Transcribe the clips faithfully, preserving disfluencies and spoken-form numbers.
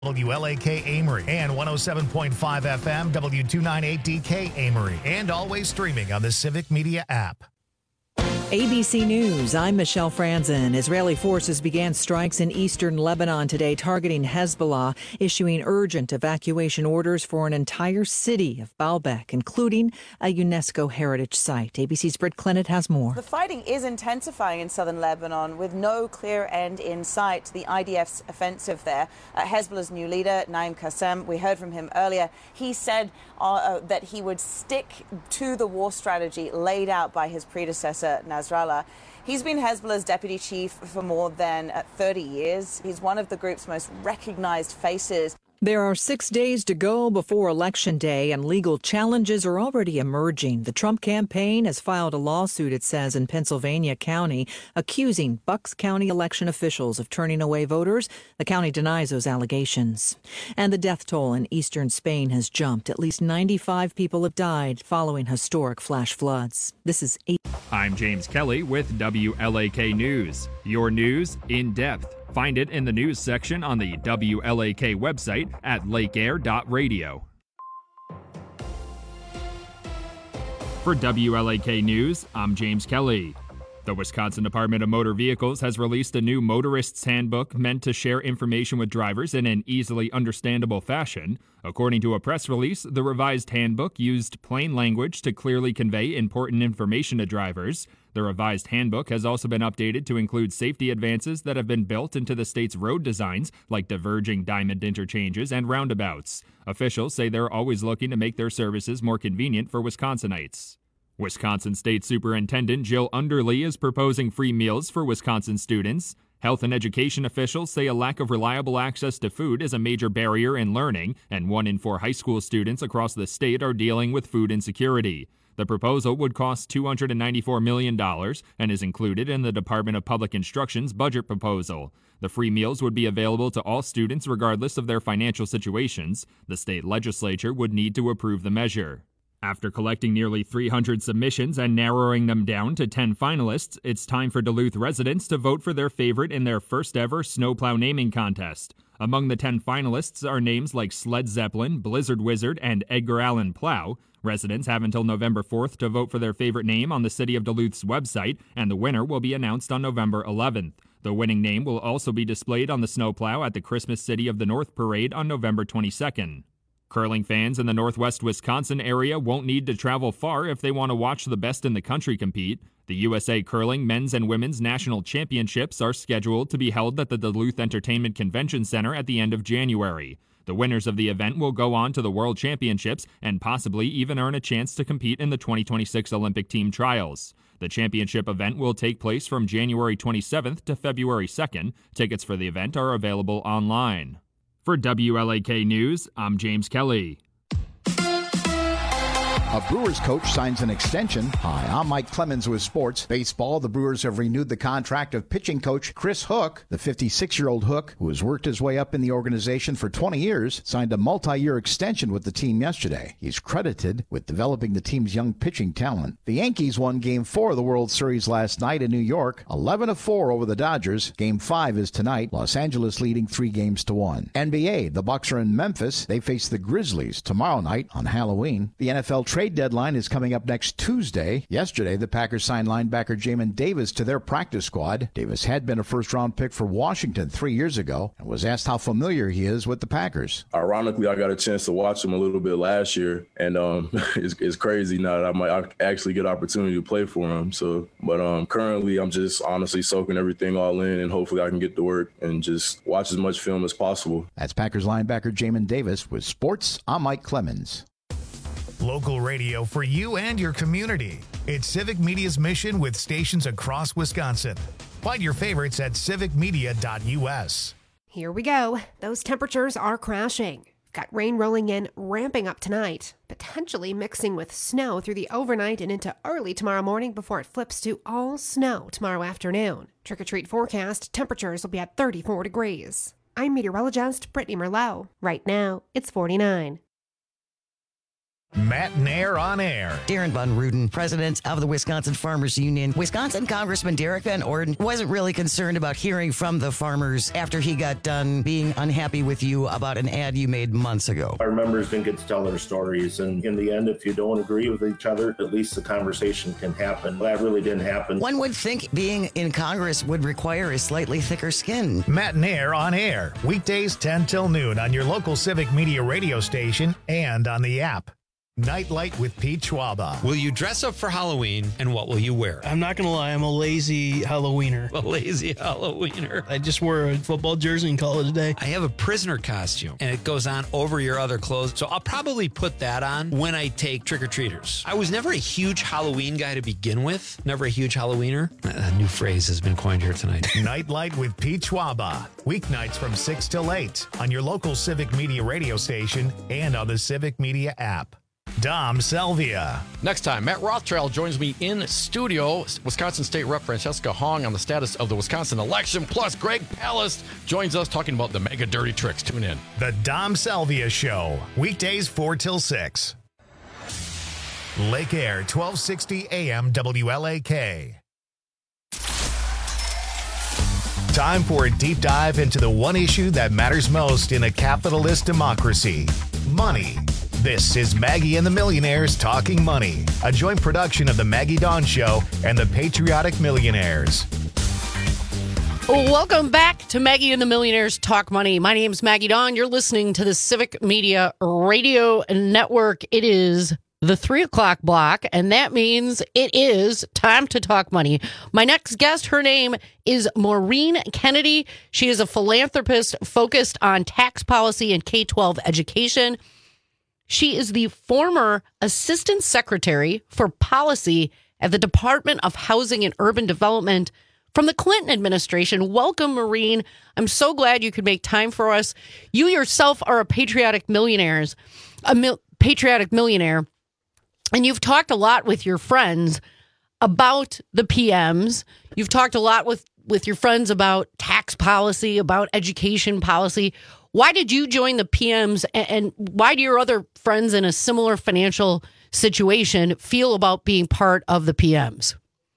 W L A K Amory and one oh seven point five F M W two ninety-eight D K Amory, and always streaming on the Civic Media app. A B C News, I'm Michelle Franzen. Israeli forces began strikes in eastern Lebanon today targeting Hezbollah, issuing urgent evacuation orders for an entire city of Baalbek, including a UNESCO heritage site. A B C's Britt Clennett has more. The fighting is intensifying in southern Lebanon with no clear end in sight. The I D F's offensive there. Uh, Hezbollah's new leader, Naim Qassem, we heard from him earlier. He said uh, uh, that he would stick to the war strategy laid out by his predecessor, Nasrallah. He's been Hezbollah's deputy chief for more than thirty years. He's one of the group's most recognized faces. There are six days to go before Election Day, and legal challenges are already emerging. The Trump campaign has filed a lawsuit, it says, in Pennsylvania County, accusing Bucks County election officials of turning away voters. The county denies those allegations. And the death toll in eastern Spain has jumped. At least ninety-five people have died following historic flash floods. This is eight. I'm James Kelly with W L A K News. Your news in depth. Find it in the news section on the W L A K website at lake air dot radio. For W L A K News, I'm James Kelly. The Wisconsin Department of Motor Vehicles has released a new motorist's handbook meant to share information with drivers in an easily understandable fashion. According to a press release, the revised handbook used plain language to clearly convey important information to drivers. The revised handbook has also been updated to include safety advances that have been built into the state's road designs, like diverging diamond interchanges and roundabouts. Officials say they're always looking to make their services more convenient for Wisconsinites. Wisconsin State Superintendent Jill Underly is proposing free meals for Wisconsin students. Health and education officials say a lack of reliable access to food is a major barrier in learning, and one in four high school students across the state are dealing with food insecurity. The proposal would cost two hundred ninety-four million dollars and is included in the Department of Public Instruction's budget proposal. The free meals would be available to all students regardless of their financial situations. The state legislature would need to approve the measure. After collecting nearly three hundred submissions and narrowing them down to ten finalists, it's time for Duluth residents to vote for their favorite in their first ever snowplow naming contest. Among the ten finalists are names like Sled Zeppelin, Blizzard Wizard, and Edgar Allan Plow. Residents have until November fourth to vote for their favorite name on the City of Duluth's website, and the winner will be announced on November eleventh. The winning name will also be displayed on the snowplow at the Christmas City of the North Parade on November twenty-second. Curling fans in the northwest Wisconsin area won't need to travel far if they want to watch the best in the country compete. The U S A Curling Men's and Women's National Championships are scheduled to be held at the Duluth Entertainment Convention Center at the end of January. The winners of the event will go on to the World Championships and possibly even earn a chance to compete in the twenty twenty-six Olympic team trials. The championship event will take place from January twenty-seventh to February second. Tickets for the event are available online. For W L A K News, I'm James Kelly. A Brewers coach signs an extension. Hi, I'm Mike Clemens with Sports. Baseball, the Brewers have renewed the contract of pitching coach Chris Hook. The fifty-six-year-old Hook, who has worked his way up in the organization for twenty years, signed a multi-year extension with the team yesterday. He's credited with developing the team's young pitching talent. The Yankees won Game four of the World Series last night in New York, eleven to four over the Dodgers. Game five is tonight, Los Angeles leading three games to one. N B A, the Bucks are in Memphis. They face the Grizzlies tomorrow night on Halloween. The N F L trade deadline is coming up next Tuesday. Yesterday, the Packers signed linebacker Jamin Davis to their practice squad. Davis had been a first-round pick for Washington three years ago and was asked how familiar he is with the Packers. Ironically, I got a chance to watch him a little bit last year, and um, it's, it's crazy now that I might actually get an opportunity to play for him. So, but um, currently, I'm just honestly soaking everything all in, and hopefully I can get to work and just watch as much film as possible. That's Packers linebacker Jamin Davis. With Sports, I'm Mike Clemens. Local radio for you and your community. It's Civic Media's mission with stations across Wisconsin. Find your favorites at civic media dot u s. Here we go. Those temperatures are crashing. Got rain rolling in, ramping up tonight, potentially mixing with snow through the overnight and into early tomorrow morning before it flips to all snow tomorrow afternoon. Trick-or-treat forecast, temperatures will be at thirty-four degrees. I'm meteorologist Brittany Merlot. Right now, it's forty-nine. Matt Nair on air. Darren Von Ruden, president of the Wisconsin Farmers Union. Wisconsin Congressman Derek Van Orden wasn't really concerned about hearing from the farmers after he got done being unhappy with you about an ad you made months ago. Our members didn't get to tell their stories, and in the end, if you don't agree with each other, at least the conversation can happen. That really didn't happen. One would think being in Congress would require a slightly thicker skin. Matt Nair on air, weekdays ten till noon on your local Civic Media radio station and on the app. Nightlight with Pete Schwaba. Will you dress up for Halloween, and what will you wear? I'm not going to lie, I'm a lazy Halloweener. A lazy Halloweener. I just wore a football jersey and call it a day. I have a prisoner costume, and it goes on over your other clothes, so I'll probably put that on when I take trick-or-treaters. I was never a huge Halloween guy to begin with. Never a huge Halloweener. A new phrase has been coined here tonight. Nightlight with Pete Schwaba. Weeknights from six till eight on your local Civic Media radio station and on the Civic Media app. Dom Selvia. Next time, Matt Rothschild joins me in studio. Wisconsin State Rep Francesca Hong on the status of the Wisconsin election. Plus, Greg Palast joins us talking about the mega dirty tricks. Tune in. The Dom Selvia Show. Weekdays four till six. Lake Air, twelve sixty A M W L A K. Time for a deep dive into the one issue that matters most in a capitalist democracy: money. This is Maggie and the Millionaires Talking Money, a joint production of the Maggie Dawn Show and the Patriotic Millionaires. Welcome back to Maggie and the Millionaires Talk Money. My name's Maggie Dawn. You're listening to the Civic Media Radio Network. It is the three o'clock block, and that means it is time to talk money. My next guest, her name is Maureen Kennedy. She is a philanthropist focused on tax policy and K twelve education. She is the former Assistant Secretary for Policy at the Department of Housing and Urban Development from the Clinton administration. Welcome, Maureen. I'm so glad you could make time for us. You yourself are a patriotic millionaires, a mil- patriotic millionaire, and you've talked a lot with your friends about the P Ms. You've talked a lot with, with your friends about tax policy, about education policy. Why did you join the P Ms, and why do your other friends in a similar financial situation feel about being part of the P Ms?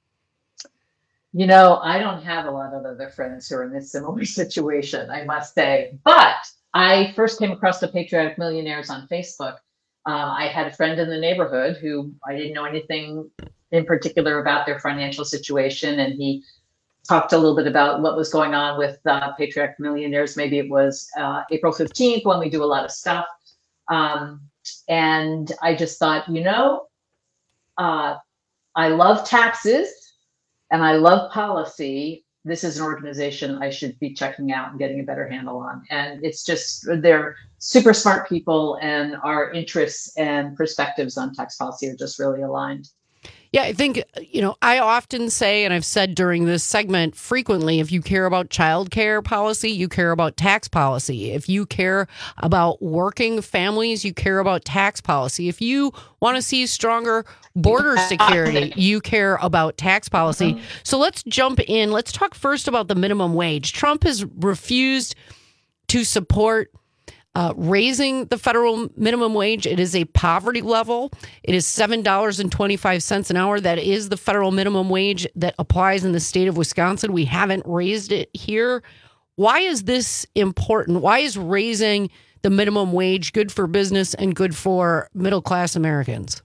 You know, I don't have a lot of other friends who are in this similar situation, I must say. But I first came across the Patriotic Millionaires on Facebook. Uh, I had a friend in the neighborhood who I didn't know anything in particular about their financial situation, and he talked a little bit about what was going on with uh, Patriotic Millionaires. Maybe it was uh, April fifteenth when we do a lot of stuff. Um, and I just thought, you know, uh, I love taxes and I love policy. This is an organization I should be checking out and getting a better handle on. And it's just, they're super smart people, and our interests and perspectives on tax policy are just really aligned. Yeah, I think, you know, I often say, and I've said during this segment frequently, if you care about child care policy, you care about tax policy. If you care about working families, you care about tax policy. If you want to see stronger border security, you care about tax policy. So let's jump in. Let's talk first about the minimum wage. Trump has refused to support Uh, raising the federal minimum wage. It is a poverty level. It is seven dollars and twenty-five cents an hour. That is the federal minimum wage that applies in the state of Wisconsin. We haven't raised it here. Why is this important? Why is raising the minimum wage good for business and good for middle-class Americans?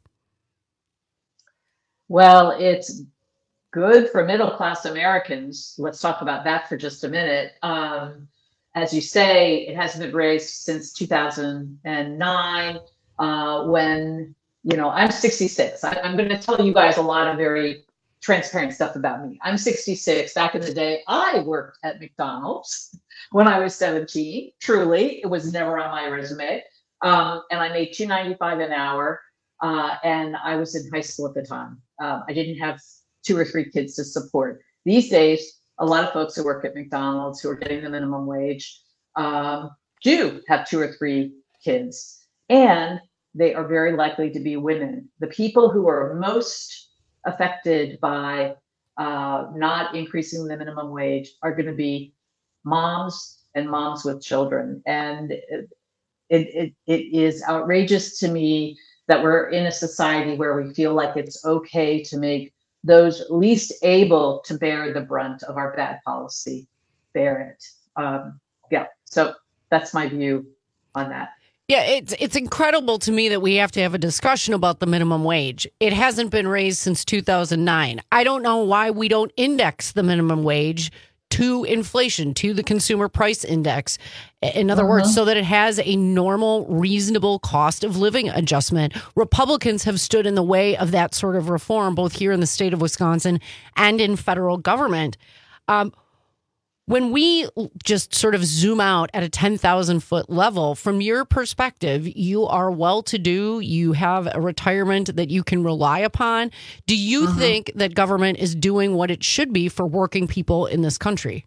Well, it's good for middle-class Americans. Let's talk about that for just a minute. Um, As you say, it hasn't been raised since two thousand nine, uh, when, you know, I'm sixty-six. I, I'm going to tell you guys a lot of very transparent stuff about me. I'm sixty-six. Back in the day, I worked at McDonald's when I was seventeen. Truly, it was never on my resume. Um, and I made two dollars and ninety-five cents an hour. Uh, and I was in high school at the time. Um, I didn't have two or three kids to support. These days, a lot of folks who work at McDonald's who are getting the minimum wage um, do have two or three kids, and they are very likely to be women. The people who are most affected by uh, not increasing the minimum wage are going to be moms and moms with children. And it, it, it is outrageous to me that we're in a society where we feel like it's okay to make those least able to bear the brunt of our bad policy bear it. Um, yeah, so that's my view on that. Yeah, it's it's incredible to me that we have to have a discussion about the minimum wage. It hasn't been raised since two thousand nine. I don't know why we don't index the minimum wage to inflation, to the consumer price index. In other uh-huh. words, so that it has a normal, reasonable cost of living adjustment. Republicans have stood in the way of that sort of reform, both here in the state of Wisconsin and in federal government. Um, When we just sort of zoom out at a ten thousand foot level, from your perspective, you are well-to-do, you have a retirement that you can rely upon. Do you uh-huh. think that government is doing what it should be for working people in this country?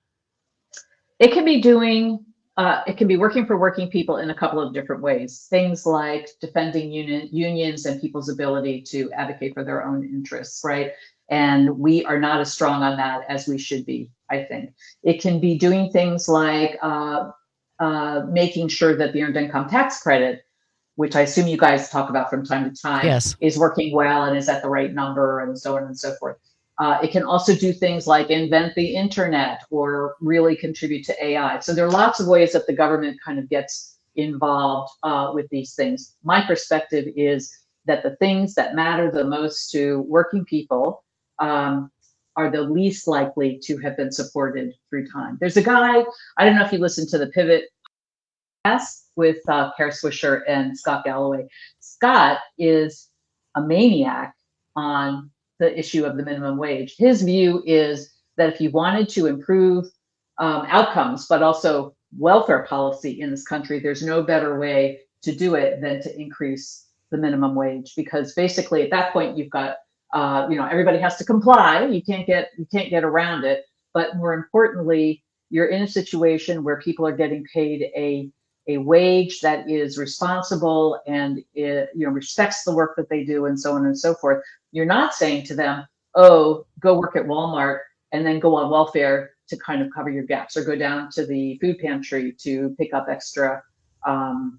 It can be doing, uh, it can be working for working people in a couple of different ways. Things like defending union, unions and people's ability to advocate for their own interests, right? And we are not as strong on that as we should be, I think. It can be doing things like uh, uh, making sure that the earned income tax credit, which I assume you guys talk about from time to time, yes. is working well and is at the right number and so on and so forth. Uh, it can also do things like invent the internet or really contribute to A I. So there are lots of ways that the government kind of gets involved uh, with these things. My perspective is that the things that matter the most to working people um, are the least likely to have been supported through time. There's a guy, I don't know if you listened to the Pivot podcast with uh, Kara Swisher and Scott Galloway. Scott is a maniac on the issue of the minimum wage. His view is that if you wanted to improve um, outcomes, but also welfare policy in this country, there's no better way to do it than to increase the minimum wage, because basically at that point you've got Uh, you know, everybody has to comply. You can't get you can't get around it. But more importantly, you're in a situation where people are getting paid a a wage that is responsible and it, you know, respects the work that they do and so on and so forth. You're not saying to them, "Oh, go work at Walmart and then go on welfare to kind of cover your gaps, or go down to the food pantry to pick up extra um,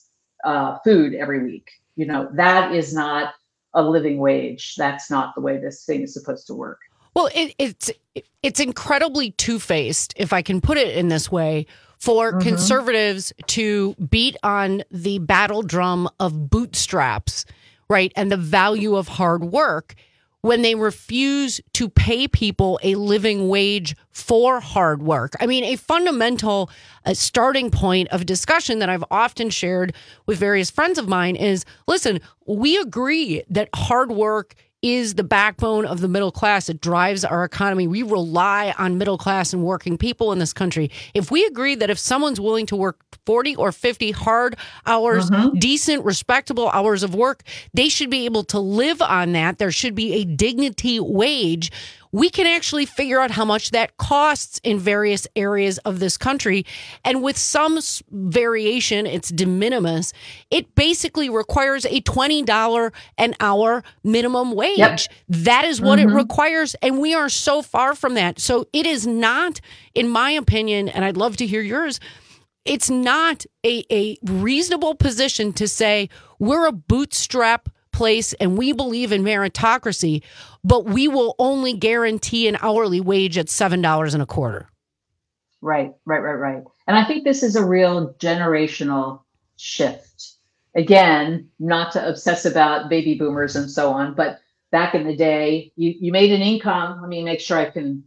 uh, food every week." You know, that is not a living wage. That's not the way this thing is supposed to work. Well, it, it's it's incredibly two-faced, if I can put it in this way, for mm-hmm. conservatives to beat on the battle drum of bootstraps, right, and the value of hard work, when they refuse to pay people a living wage for hard work. I mean, a fundamental uh, starting point of discussion that I've often shared with various friends of mine is, listen, we agree that hard work is the backbone of the middle class. It drives our economy. We rely on middle class and working people in this country. If we agree that if someone's willing to work forty or fifty hard hours, mm-hmm. decent, respectable hours of work, they should be able to live on that. There should be a dignity wage. We can actually figure out how much that costs in various areas of this country. And with some variation, it's de minimis. It basically requires a twenty dollars an hour minimum wage. Yep. That is what mm-hmm. it requires. And we are so far from that. So it is not, in my opinion, and I'd love to hear yours, it's not a, a reasonable position to say we're a bootstrap place and we believe in meritocracy, but we will only guarantee an hourly wage at seven dollars and a quarter. Right, right, right, right. And I think this is a real generational shift. Again, not to obsess about baby boomers and so on, but back in the day, you, you made an income. Let me make sure I can.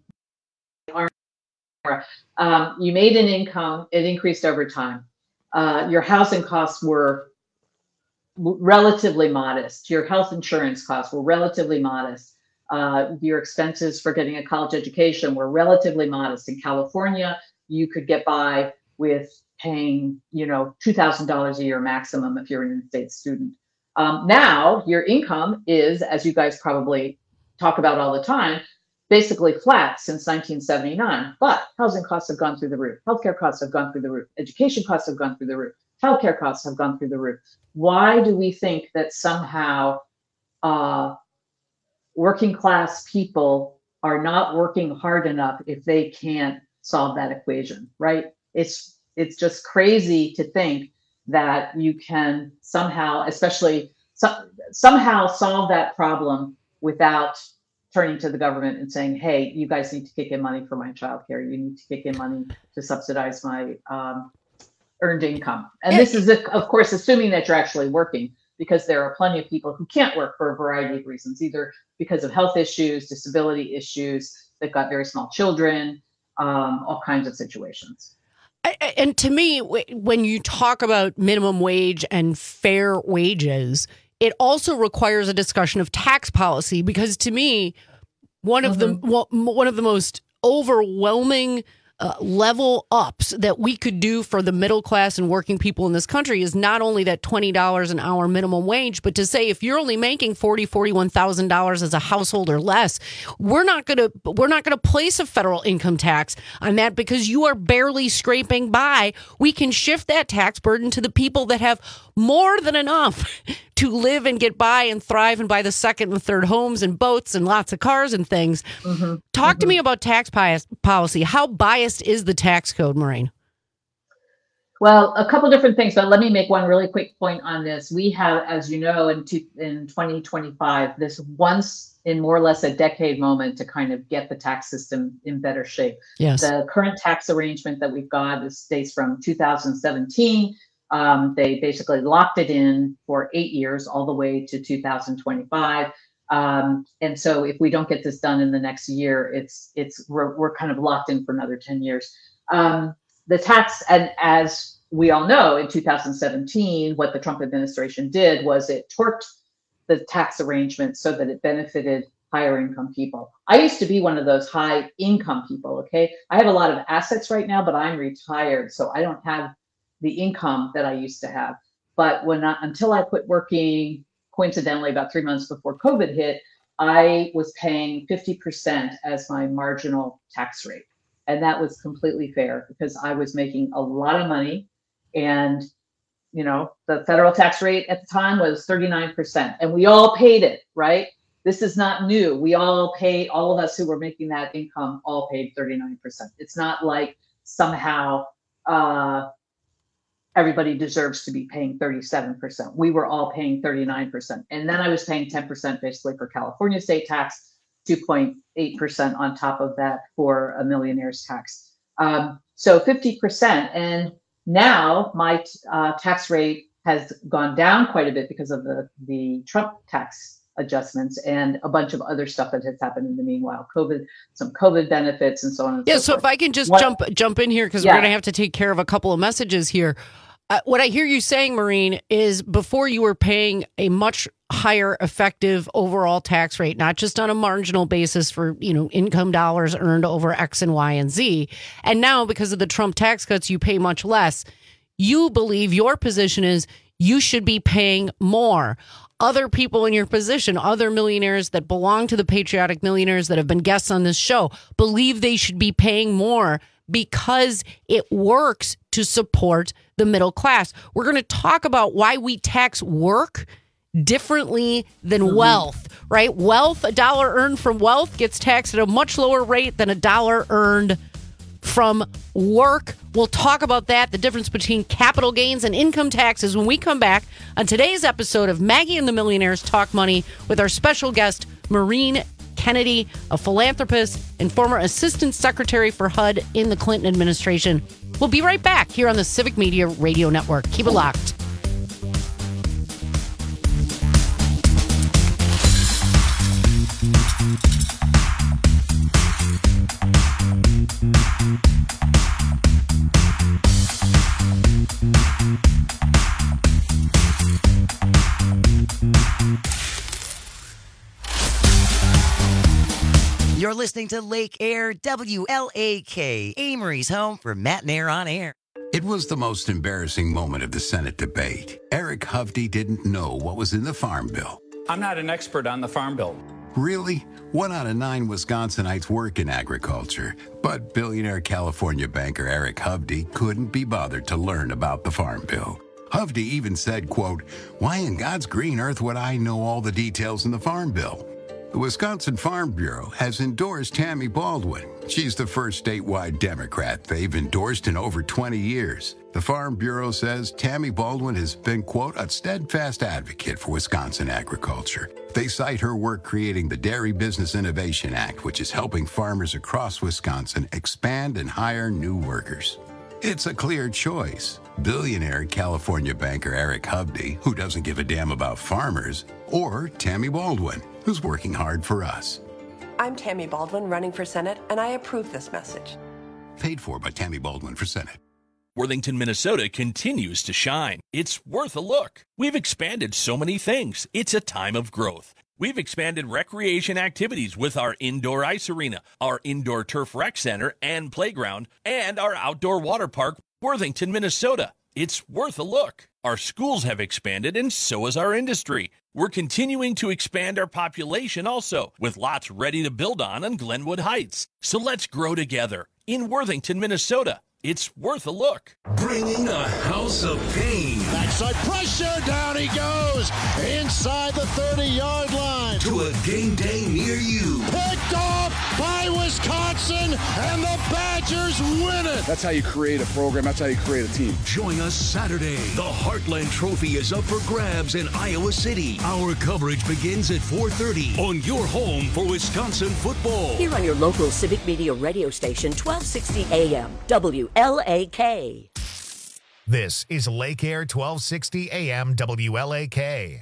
Um, you made an income. It increased over time. Uh, your housing costs were relatively modest. Your health insurance costs were relatively modest. Uh, your expenses for getting a college education were relatively modest. In California, you could get by with paying, you know, two thousand dollars a year maximum if you're an in-state student. Um, now, your income is, as you guys probably talk about all the time, basically flat since nineteen seventy-nine. But housing costs have gone through the roof. Healthcare costs have gone through the roof. Education costs have gone through the roof. Childcare costs have gone through the roof. Why do we think that somehow uh, working class people are not working hard enough if they can't solve that equation, right? It's it's just crazy to think that you can somehow, especially so, somehow solve that problem without turning to the government and saying, hey, you guys need to kick in money for my childcare. You need to kick in money to subsidize my um, earned income. And this is, of course, assuming that you're actually working, because there are plenty of people who can't work for a variety of reasons, either because of health issues, disability issues, they've got very small children, um, all kinds of situations. And to me, when you talk about minimum wage and fair wages, it also requires a discussion of tax policy, because to me, one of mm-hmm. the one of the most overwhelming uh, level ups that we could do for the middle class and working people in this country is not only that twenty dollars an hour minimum wage, but to say if you're only making forty thousand dollars, forty-one thousand dollars as a household or less, we're not going to we're not going to place a federal income tax on that because you are barely scraping by. We can shift that tax burden to the people that have more than enough to live and get by and thrive and buy the second and third homes and boats and lots of cars and things. Mm-hmm. Talk mm-hmm. to me about tax bias policy. How biased is the tax code, Maureen? Well, a couple different things, but let me make one really quick point on this. We have, as you know, in, two, in twenty twenty-five, this once in more or less a decade moment to kind of get the tax system in better shape. Yes. The current tax arrangement that we've got is dates from two thousand seventeen. Um, they basically locked it in for eight years, all the way to two thousand twenty-five. Um, and so if we don't get this done in the next year, it's it's we're, we're kind of locked in for another ten years. Um, the tax, and as we all know, in two thousand seventeen, what the Trump administration did was it torqued the tax arrangement so that it benefited higher income people. I used to be one of those high income people, okay? I have a lot of assets right now, but I'm retired, so I don't have the income that I used to have. But when I, until I quit working, coincidentally, about three months before COVID hit, I was paying fifty percent as my marginal tax rate. And that was completely fair because I was making a lot of money. And, you know, the federal tax rate at the time was thirty-nine percent. And we all paid it, right? This is not new. We all paid, all of us who were making that income all paid thirty-nine percent. It's not like somehow, uh, everybody deserves to be paying thirty-seven percent. We were all paying thirty-nine percent. And then I was paying ten percent basically for California state tax, two point eight percent on top of that for a millionaire's tax. Um, so fifty percent. And now my uh, tax rate has gone down quite a bit because of the, the Trump tax adjustments and a bunch of other stuff that has happened in the meanwhile, COVID, some COVID benefits and so on and yeah, so, so forth. If I can just what, jump jump in here, because yeah. we're going to have to take care of a couple of messages here. Uh, what I hear you saying, Maureen, is before you were paying a much higher effective overall tax rate, not just on a marginal basis for, you know, income dollars earned over X and Y and Z. And now because of the Trump tax cuts, you pay much less. You believe your position is you should be paying more. Other people in your position, other millionaires that belong to the Patriotic Millionaires that have been guests on this show, believe they should be paying more because it works to support the middle class. We're going to talk about why we tax work differently than mm-hmm. wealth, right? Wealth, a dollar earned from wealth gets taxed at a much lower rate than a dollar earned from work. We'll talk about that, the difference between capital gains and income taxes when we come back on today's episode of Maggie and the Millionaires Talk Money with our special guest, Maureen Kennedy, a philanthropist and former assistant secretary for H U D in the Clinton administration. We'll be right back here on the Civic Media Radio Network. Keep it locked. You're listening to Lake Air, W L A K, Amory's home for Matt and Air on Air. It was the most embarrassing moment of the Senate debate. Eric Hovde didn't know what was in the Farm Bill. I'm not an expert on the Farm Bill. Really? One out of nine Wisconsinites work in agriculture, but billionaire California banker Eric Hovde couldn't be bothered to learn about the Farm Bill. Hovde even said, quote, "Why in God's green earth would I know all the details in the Farm Bill?" The Wisconsin Farm Bureau has endorsed Tammy Baldwin, She's the first statewide Democrat they've endorsed in over twenty years. The Farm Bureau says Tammy Baldwin has been, quote, a steadfast advocate for Wisconsin agriculture. They cite her work creating the Dairy Business Innovation Act, which is helping farmers across Wisconsin expand and hire new workers. It's a clear choice. Billionaire California banker Eric Hovde, who doesn't give a damn about farmers, or Tammy Baldwin, who's working hard for us. I'm Tammy Baldwin, running for Senate, and I approve this message. Paid for by Tammy Baldwin for Senate. Worthington, Minnesota continues to shine. It's worth a look. We've expanded so many things. It's a time of growth. We've expanded recreation activities with our indoor ice arena, our indoor turf rec center and playground, and our outdoor water park, Worthington, Minnesota. It's worth a look. Our schools have expanded, and so has our industry. We're continuing to expand our population also, with lots ready to build on on Glenwood Heights. So let's grow together in Worthington, Minnesota. It's worth a look. Bringing a house of pain. Backside pressure, down he goes, inside the thirty-yard line. To a game day near you. Picked off by Wisconsin, and the Badgers win it. That's how you create a program. That's how you create a team. Join us Saturday. The Heartland Trophy is up for grabs in Iowa City. Our coverage begins at four thirty on your home for Wisconsin football. Here on your local Civic Media radio station, twelve sixty A M, W L A K. This is Lake Air twelve sixty A M W L A K.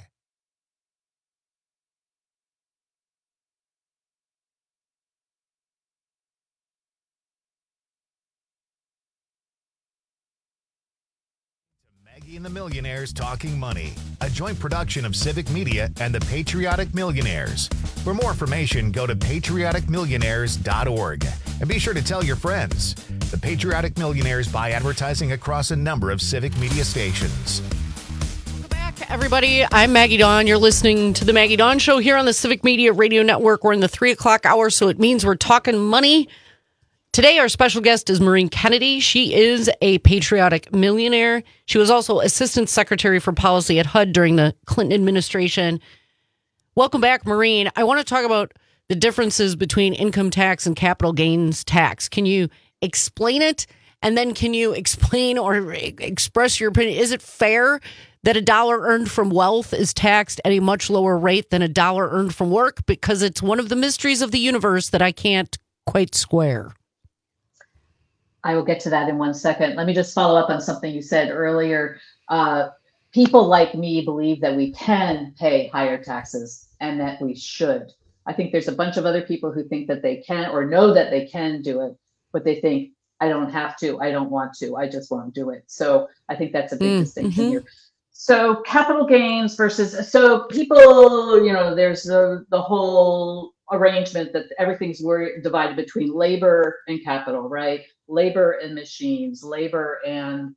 Maggie and the Millionaires Talking Money, a joint production of Civic Media and the Patriotic Millionaires. For more information, go to patriotic millionaires dot org. And be sure to tell your friends. The Patriotic Millionaires buy advertising across a number of Civic Media stations. Welcome back, everybody. I'm Maggie Dawn. You're listening to the Maggie Dawn Show here on the Civic Media Radio Network. We're in the three o'clock hour, so it means we're talking money. Today, our special guest is Maureen Kennedy. She is a patriotic millionaire. She was also Assistant Secretary for Policy at H U D during the Clinton administration. Welcome back, Maureen. I want to talk about the differences between income tax and capital gains tax. Can you explain it? And then can you explain or express your opinion? Is it fair that a dollar earned from wealth is taxed at a much lower rate than a dollar earned from work? Because it's one of the mysteries of the universe that I can't quite square. I will get to that in one second. Let me just follow up on something you said earlier. Uh, people like me believe that we can pay higher taxes and that we should. I think there's a bunch of other people who think that they can or know that they can do it, but they think, I don't have to, I don't want to, I just won't do it. So I think that's a big mm, distinction mm-hmm. here. So capital gains versus, so people, you know, there's the, the whole arrangement that everything's divided between labor and capital, right? Labor and machines, labor and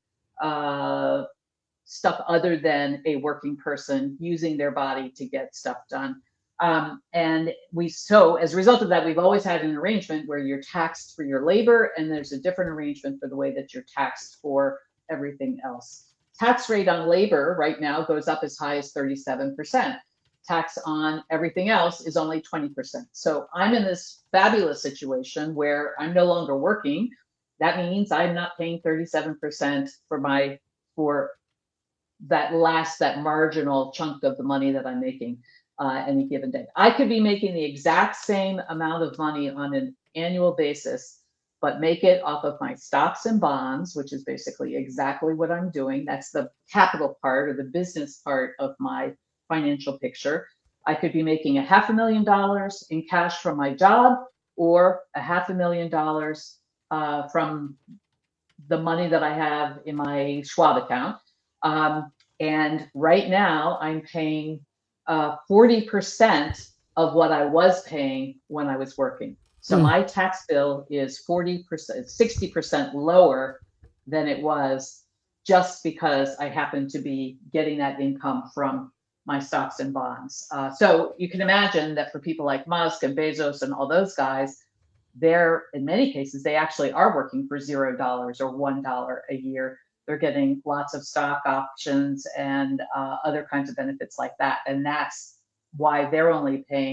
uh, stuff other than a working person using their body to get stuff done. Um, and we, so as a result of that, we've always had an arrangement where you're taxed for your labor, and there's a different arrangement for the way that you're taxed for everything else. Tax rate on labor right now goes up as high as thirty-seven percent. Tax on everything else is only twenty percent. So I'm in this fabulous situation where I'm no longer working. That means I'm not paying thirty-seven percent for my, for that last, that marginal chunk of the money that I'm making uh, any given day. I could be making the exact same amount of money on an annual basis, but make it off of my stocks and bonds, which is basically exactly what I'm doing. That's the capital part or the business part of my financial picture. I could be making a half a million dollars in cash from my job, or a half a million dollars uh, from the money that I have in my Schwab account. Um, and right now I'm paying uh, forty percent of what I was paying when I was working. So mm. my tax bill is forty percent, sixty percent lower than it was just because I happen to be getting that income from my stocks and bonds. Uh, so you can imagine that for people like Musk and Bezos and all those guys, they're, in many cases, they actually are working for zero dollars or one dollar a year. They're getting lots of stock options and uh, other kinds of benefits like that. And that's why they're only paying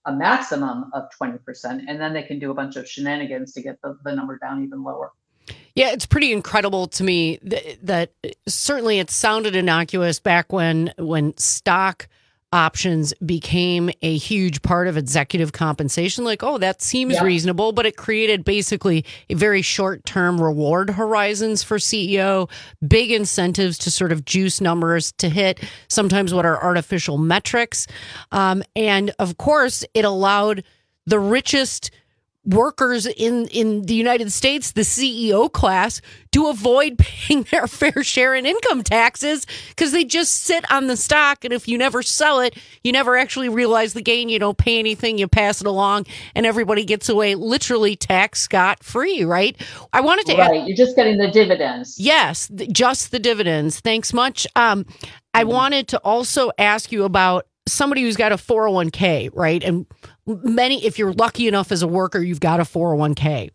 a maximum of twenty percent, and then they can do a bunch of shenanigans to get the, the number down even lower. Yeah, it's pretty incredible to me that, that certainly it sounded innocuous back when when stock options became a huge part of executive compensation. Like, oh, that seems yeah. reasonable, but it created basically a very short-term reward horizons for C E O, big incentives to sort of juice numbers to hit sometimes what are artificial metrics. Um, and of course, it allowed the richest workers in, in the United States, the C E O class, to avoid paying their fair share in income taxes because they just sit on the stock. And if you never sell it, you never actually realize the gain. You don't pay anything. You pass it along and everybody gets away literally tax scot free, right? I wanted to Right. add, You're just getting the dividends. Yes, th- just the dividends. Thanks much. Um, I mm-hmm. wanted to also ask you about somebody who's got a four oh one k, right? And many, if you're lucky enough as a worker, you've got a four oh one k.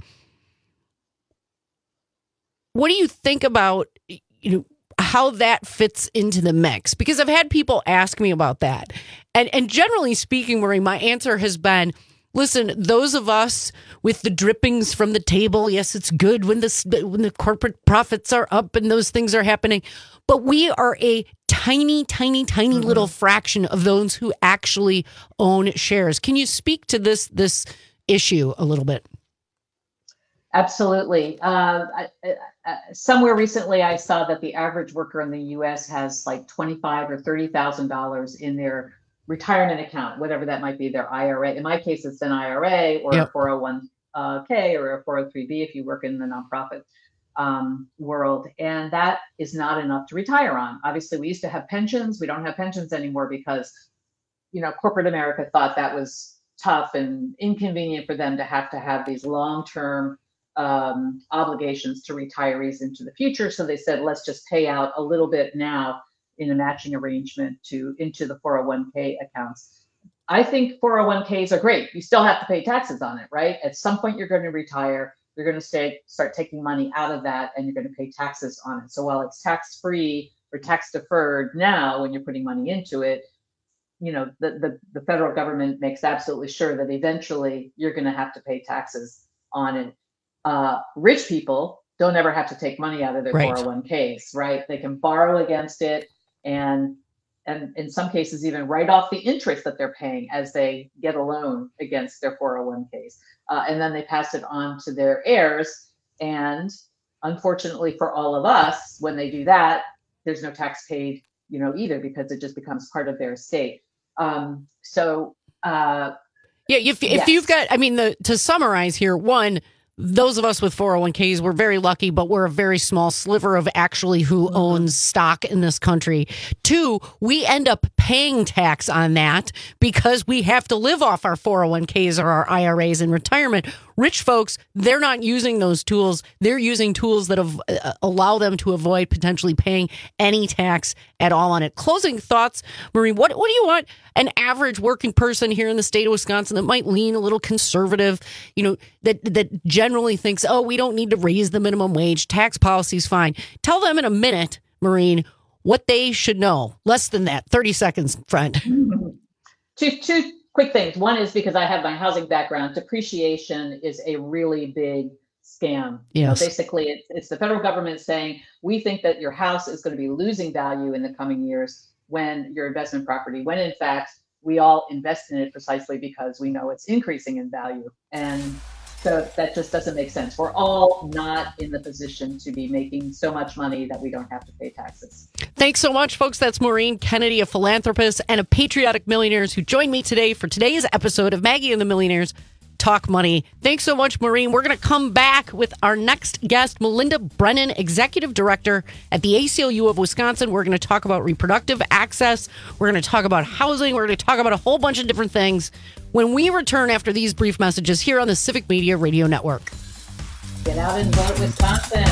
What do you think about, you know, how that fits into the mix? Because I've had people ask me about that. And and generally speaking, Marie, my answer has been, listen, those of us with the drippings from the table, yes, it's good when the, when the corporate profits are up and those things are happening. But we are a tiny, tiny, tiny mm-hmm. little fraction of those who actually own shares. Can you speak to this this issue a little bit? Absolutely. Uh, I, I, somewhere recently, I saw that the average worker in the U S has like twenty-five or thirty thousand dollars in their retirement account, whatever that might be, their I R A. In my case, it's an I R A or yep. a four oh one k or a four oh three b if you work in the nonprofit um, world. And that is not enough to retire on. Obviously, we used to have pensions. We don't have pensions anymore because, you know, corporate America thought that was tough and inconvenient for them to have to have these long-term um, obligations to retirees into the future. So they said, let's just pay out a little bit now in a matching arrangement to into the four oh one k accounts. I think four oh one k's are great. You still have to pay taxes on it, right? At some point, you're going to retire. You're going to stay, start taking money out of that, and you're going to pay taxes on it. So while it's tax-free or tax-deferred now when you're putting money into it, you know, the, the, the federal government makes absolutely sure that eventually you're going to have to pay taxes on it. Uh, rich people don't ever have to take money out of their right. four oh one k's, right? They can borrow against it and and in some cases even write off the interest that they're paying as they get a loan against their four oh one k's. Uh, and then they pass it on to their heirs. And unfortunately for all of us, when they do that, there's no tax paid, you know, either, because it just becomes part of their estate. Um, so, uh, yeah, if, yes. if you've got, I mean, the, to summarize here, one, those of us with four oh one k's, we're very lucky, but we're a very small sliver of actually who mm-hmm. owns stock in this country. Two, we end up paying tax on that because we have to live off our four oh one k's or our I R A's in retirement. Rich folks, they're not using those tools. They're using tools that have, uh, allow them to avoid potentially paying any tax at all on it. Closing thoughts, Marie, what, what do you want an average working person here in the state of Wisconsin that might lean a little conservative, you know, that, that generally thinks, oh, we don't need to raise the minimum wage. Tax policy is fine. Tell them in a minute, Maureen, what they should know. Less than that. thirty seconds, friend. Two, two quick things. One is because I have my housing background, depreciation is a really big scam. Yes. You know, basically, it's, it's the federal government saying, we think that your house is going to be losing value in the coming years when your investment property, when in fact, we all invest in it precisely because we know it's increasing in value. And so that just doesn't make sense. We're all not in the position to be making so much money that we don't have to pay taxes. Thanks so much, folks. That's Maureen Kennedy, a philanthropist and a patriotic millionaires who joined me today for today's episode of Maggie and the Millionaires Talk Money. Thanks so much, Maureen. We're going to come back with our next guest, Melinda Brennan, Executive Director at the A C L U of Wisconsin. We're going to talk about reproductive access. We're going to talk about housing. We're going to talk about a whole bunch of different things when we return after these brief messages here on the Civic Media Radio Network. Get out and vote, Wisconsin.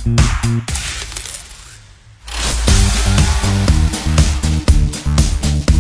You're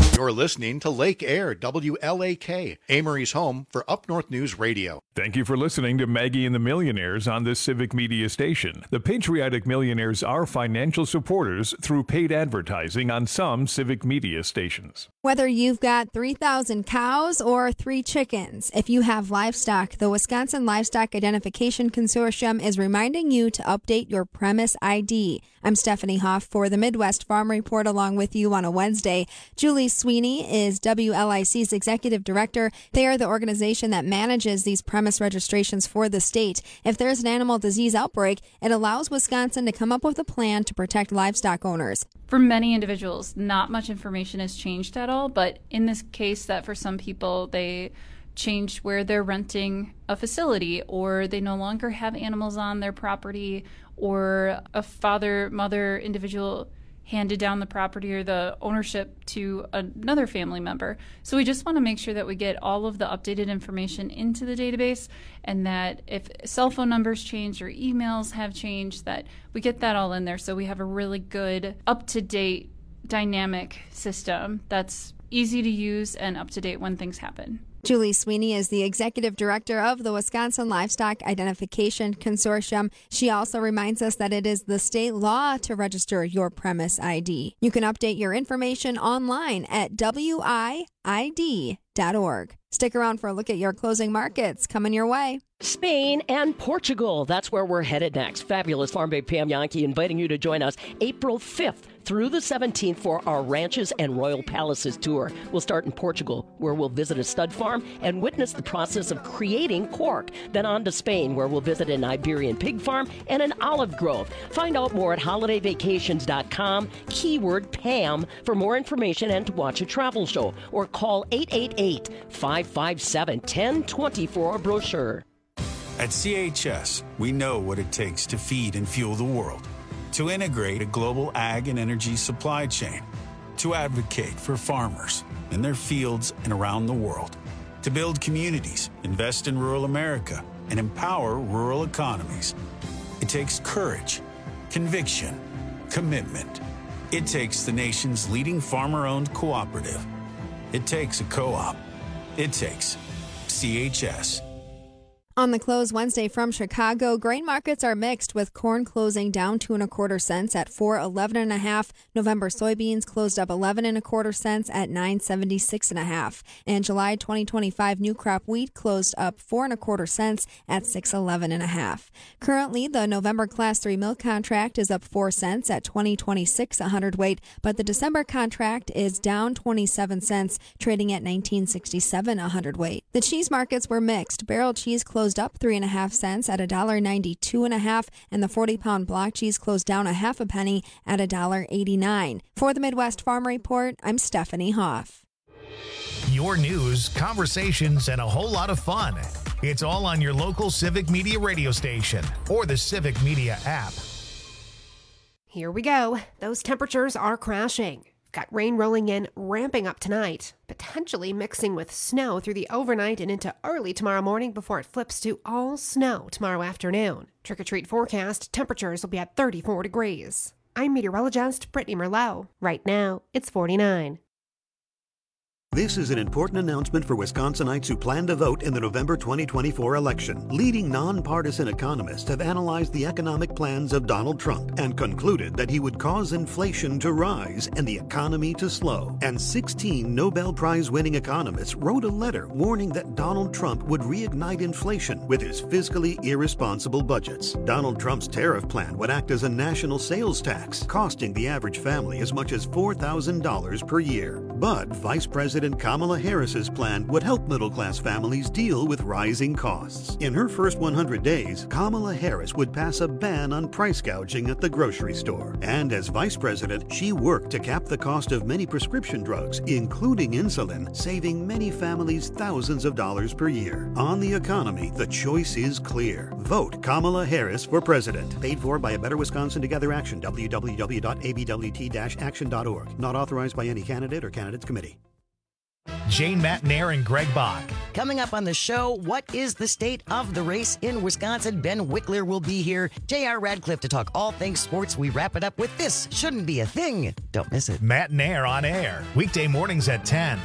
listening to Lake Air, W L A K, Amory's home for Up North News Radio. Thank you for listening to Maggie and the Millionaires on this Civic Media station. The Patriotic Millionaires are financial supporters through paid advertising on some Civic Media stations. Whether you've got three thousand cows or three chickens, if you have livestock, the Wisconsin Livestock Identification Consortium is reminding you to update your premise I D. I'm Stephanie Hoff for the Midwest Farm Report along with you on a Wednesday. Julie Sweeney is W L I C's Executive Director. They are the organization that manages these premise registrations for the state. If there's an animal disease outbreak, it allows Wisconsin to come up with a plan to protect livestock owners. For many individuals, not much information has changed at all, but in this case that for some people, they changed where they're renting a facility, or they no longer have animals on their property, or a father, mother, individual handed down the property or the ownership to another family member. So we just want to make sure that we get all of the updated information into the database, and that if cell phone numbers change or emails have changed, that we get that all in there so we have a really good, up-to-date, dynamic system that's easy to use and up-to-date when things happen. Julie Sweeney is the Executive Director of the Wisconsin Livestock Identification Consortium. She also reminds us that it is the state law to register your premise I D. You can update your information online at W I I D dot org. Stick around for a look at your closing markets coming your way. Spain and Portugal. That's where we're headed next. Fabulous Farm Babe Pam Yankee inviting you to join us April fifth through the seventeenth for our Ranches and Royal Palaces tour. We'll start in Portugal, where we'll visit a stud farm and witness the process of creating cork. Then on to Spain, where we'll visit an Iberian pig farm and an olive grove. Find out more at holiday vacations dot com, keyword Pam, for more information and to watch a travel show. Or call eight eight eight, five five seven, one zero two zero for a brochure. At C H S, we know what it takes to feed and fuel the world, to integrate a global ag and energy supply chain, to advocate for farmers in their fields and around the world, to build communities, invest in rural America, and empower rural economies. It takes courage, conviction, commitment. It takes the nation's leading farmer-owned cooperative. It takes a co-op. It takes C H S. On the close Wednesday from Chicago, grain markets are mixed, with corn closing down two and a quarter cents at four eleven and a half. November soybeans closed up eleven and a quarter cents at nine seventy six and a half. And July twenty twenty-five new crop wheat closed up four and a quarter cents at six eleven and a half. Currently, the November class three milk contract is up four cents at twenty twenty-six a hundredweight, but the December contract is down twenty-seven cents, trading at nineteen sixty-seven a hundredweight. The cheese markets were mixed. Barrel cheese closed closed up three and a half cents at a dollar ninety-two and a half, and the forty pound block cheese closed down a half a penny at a dollar eighty-nine. For the Midwest Farm Report, I'm Stephanie Hoff. Your news, conversations, and a whole lot of fun. It's all on your local Civic Media radio station or the Civic Media app. Here we go. Those temperatures are crashing. Got rain rolling in, ramping up tonight, potentially mixing with snow through the overnight and into early tomorrow morning before it flips to all snow tomorrow afternoon. Trick-or-treat forecast, temperatures will be at thirty-four degrees. I'm meteorologist Brittany Merlot. Right now, it's forty-nine. This is an important announcement for Wisconsinites who plan to vote in the November twenty twenty-four election. Leading nonpartisan economists have analyzed the economic plans of Donald Trump and concluded that he would cause inflation to rise and the economy to slow. And sixteen Nobel Prize-winning economists wrote a letter warning that Donald Trump would reignite inflation with his fiscally irresponsible budgets. Donald Trump's tariff plan would act as a national sales tax, costing the average family as much as four thousand dollars per year. But Vice President Kamala Harris's plan would help middle-class families deal with rising costs. In her first one hundred days, Kamala Harris would pass a ban on price gouging at the grocery store. And as vice president, she worked to cap the cost of many prescription drugs, including insulin, saving many families thousands of dollars per year. On the economy, the choice is clear. Vote Kamala Harris for president. Paid for by A Better Wisconsin Together Action, w w w dot a b w t dash action dot org. Not authorized by any candidate or candidates committee. Jane Matnair and Greg Bach. Coming up on the show, what is the state of the race in Wisconsin? Ben Wickler will be here. J R. Radcliffe to talk all things sports. We wrap it up with This Shouldn't Be a Thing. Don't miss it. Matt and Air on air. Weekday mornings at ten.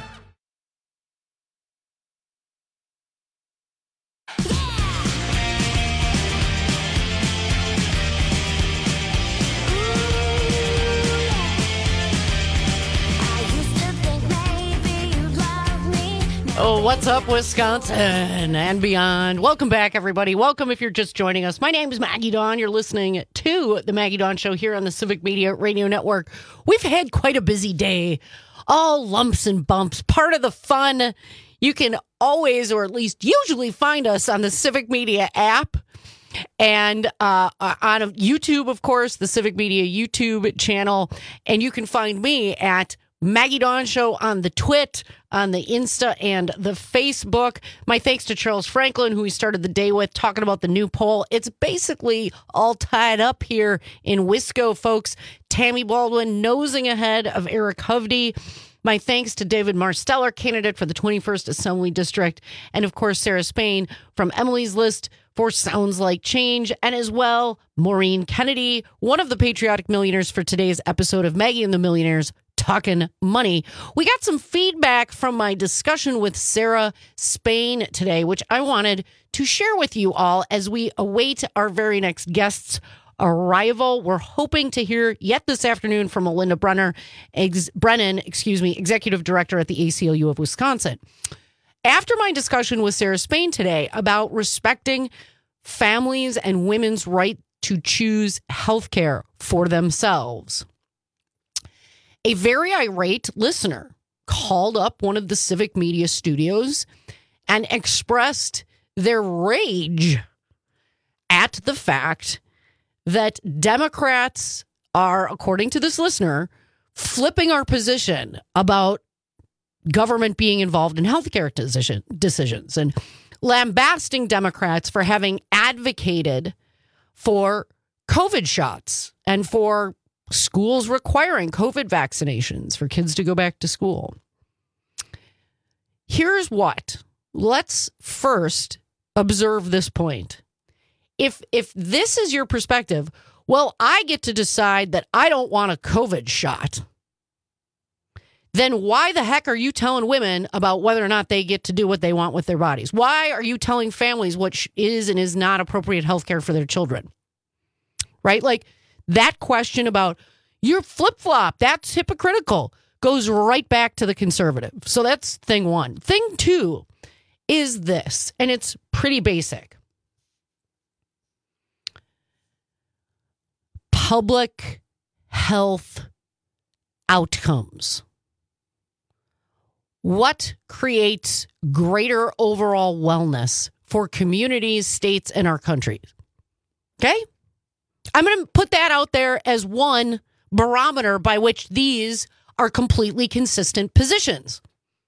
Oh, what's up, Wisconsin and beyond? Welcome back, everybody. Welcome if you're just joining us. My name is Maggie Dawn. You're listening to the Maggie Dawn Show here on the Civic Media Radio Network. We've had quite a busy day, all lumps and bumps. Part of the fun, you can always, or at least usually, find us on the Civic Media app. And uh, on YouTube, of course, the Civic Media YouTube channel. And you can find me at Maggie Dawn Show on the Twit, on the Insta, and the Facebook. My thanks to Charles Franklin, who we started the day with, talking about the new poll. It's basically all tied up here in Wisco, folks. Tammy Baldwin nosing ahead of Eric Hovde. My thanks to David Marsteller, candidate for the twenty-first Assembly District, and of course, Sarah Spain from Emily's List for Sounds Like Change, and as well, Maureen Kennedy, one of the patriotic millionaires for today's episode of Maggie and the Millionaires Talking Money. We got some feedback from my discussion with Sarah Spain today, which I wanted to share with you all as we await our very next guest's arrival. We're hoping to hear yet this afternoon from Melinda Brenner, ex- Brennan, excuse me, Executive Director at the A C L U of Wisconsin. After my discussion with Sarah Spain today about respecting families and women's right to choose health care for themselves, a very irate listener called up one of the Civic Media studios and expressed their rage at the fact that Democrats are, according to this listener, flipping our position about government being involved in healthcare decision, decisions and lambasting Democrats for having advocated for COVID shots and for schools requiring COVID vaccinations for kids to go back to school. Here's what. Let's first observe this point. If if this is your perspective, well, I get to decide that I don't want a COVID shot, then why the heck are you telling women about whether or not they get to do what they want with their bodies? Why are you telling families what is and is not appropriate health care for their children? Right? Like, that question about your flip-flop, that's hypocritical, goes right back to the conservative. So that's thing one. Thing two is this, and it's pretty basic. Public health outcomes. What creates greater overall wellness for communities, states, and our country? Okay? I'm going to put that out there as one barometer by which these are completely consistent positions.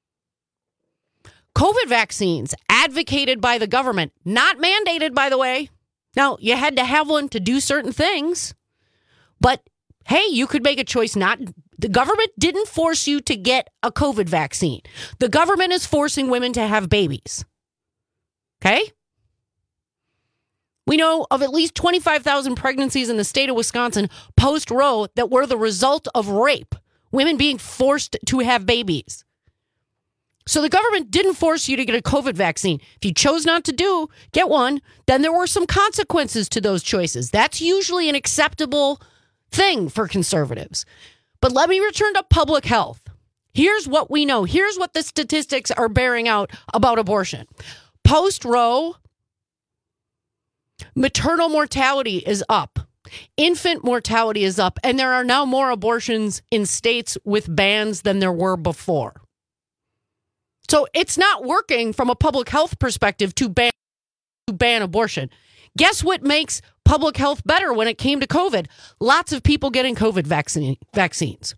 COVID vaccines advocated by the government, not mandated, by the way. Now, you had to have one to do certain things, but hey, you could make a choice not. The government didn't force you to get a COVID vaccine. The government is forcing women to have babies. Okay? We know of at least twenty-five thousand pregnancies in the state of Wisconsin post-Roe that were the result of rape, women being forced to have babies. So the government didn't force you to get a COVID vaccine. If you chose not to do, get one, then there were some consequences to those choices. That's usually an acceptable thing for conservatives. But let me return to public health. Here's what we know. Here's what the statistics are bearing out about abortion. Post-Roe, maternal mortality is up. Infant mortality is up. And there are now more abortions in states with bans than there were before. So it's not working from a public health perspective to ban, to ban abortion. Guess what makes public health better when it came to COVID? Lots of people getting COVID vaccine, vaccines.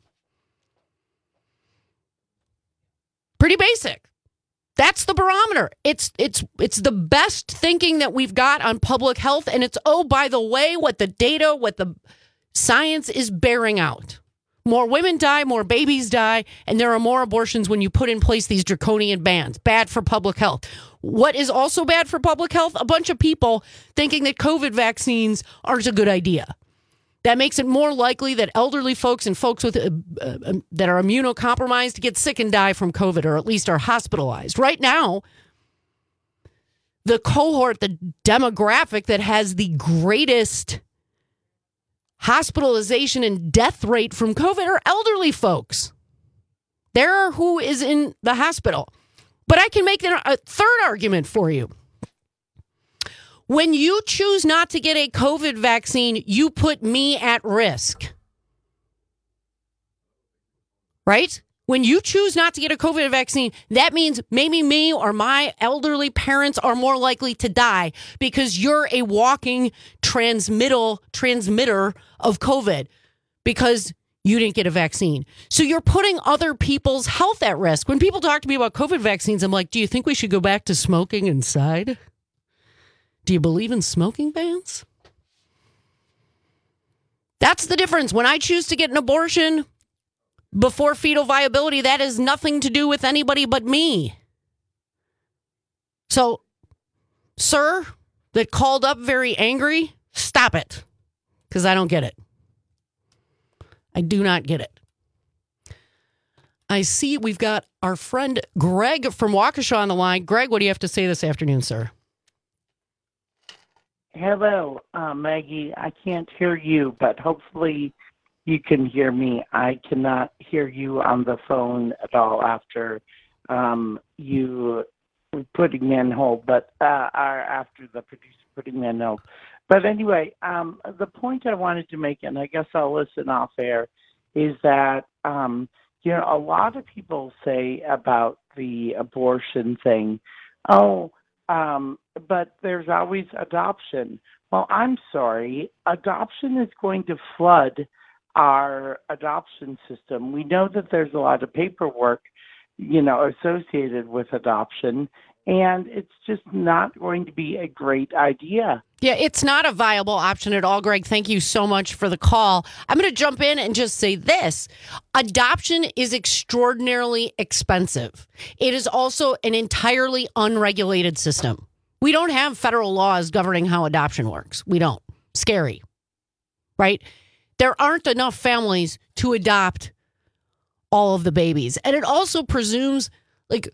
Pretty basic. That's the barometer. It's it's it's the best thinking that we've got on public health. And it's, oh, by the way, what the data, what the science is bearing out. More women die, more babies die, and there are more abortions when you put in place these draconian bans. Bad for public health. What is also bad for public health? A bunch of people thinking that COVID vaccines aren't a good idea. That makes it more likely that elderly folks and folks with uh, uh, that are immunocompromised get sick and die from COVID, or at least are hospitalized. Right now, the cohort, the demographic that has the greatest hospitalization and death rate from COVID are elderly folks. They're who is in the hospital. But I can make a third argument for you. When you choose not to get a COVID vaccine, you put me at risk. Right? When you choose not to get a COVID vaccine, that means maybe me or my elderly parents are more likely to die because you're a walking transmittal transmitter of COVID because you didn't get a vaccine. So you're putting other people's health at risk. When people talk to me about COVID vaccines, I'm like, do you think we should go back to smoking inside? Do you believe in smoking bans? That's the difference. When I choose to get an abortion before fetal viability, that has nothing to do with anybody but me. So, sir, that called up very angry, stop it, because I don't get it. I do not get it. I see we've got our friend Greg from Waukesha on the line. Greg, what do you have to say this afternoon, sir? Hello, uh, Maggie. I can't hear you, but hopefully you can hear me. I cannot hear you on the phone at all after um, you putting me on hold, but uh, or after the producer putting me on hold. But anyway, um, the point I wanted to make, and I guess I'll listen off air, is that um, you know a lot of people say about the abortion thing, oh, um, but there's always adoption. Well, I'm sorry, adoption is going to flood our adoption system. We know that there's a lot of paperwork, you know, associated with adoption, and it's just not going to be a great idea. Yeah, it's not a viable option at all, Greg. Thank you so much for the call. I'm going to jump in and just say this. Adoption is extraordinarily expensive. It is also an entirely unregulated system. We don't have federal laws governing how adoption works. We don't. Scary, right? There aren't enough families to adopt all of the babies. And it also presumes, like,